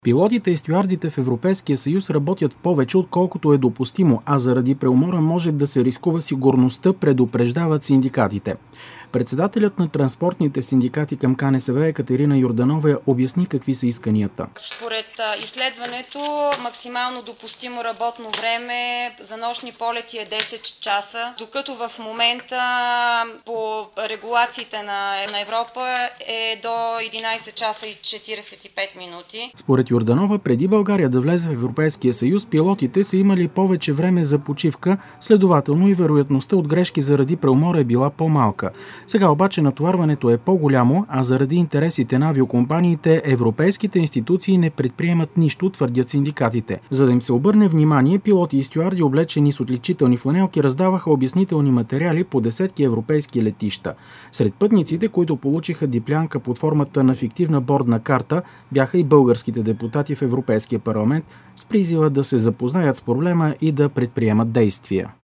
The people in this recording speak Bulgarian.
Пилотите и стюардите в Европейския съюз работят повече, отколкото е допустимо, а заради преумора може да се рискува сигурността, предупреждават синдикатите. Председателят на транспортните синдикати към КНСБ Екатерина Йорданова обясни какви са исканията. Според изследването, максимално допустимо работно време за нощни полети е 10 часа, докато в момента по регулациите на Европа е до 11 часа и 45 минути. Според Йорданова, преди България да влезе в Европейския съюз, пилотите са имали повече време за почивка, следователно и вероятността от грешки заради преумора е била по-малка. Сега обаче натоварването е по-голямо, а заради интересите на авиокомпаниите, европейските институции не предприемат нищо, твърдят синдикатите. За да им се обърне внимание, пилоти и стюарди, облечени с отличителни фланелки, раздаваха обяснителни материали по десетки европейски летища. Сред пътниците, които получиха диплянка под формата на фиктивна бордна карта, бяха и българските депутати в Европейския парламент с призива да се запознаят с проблема и да предприемат действия.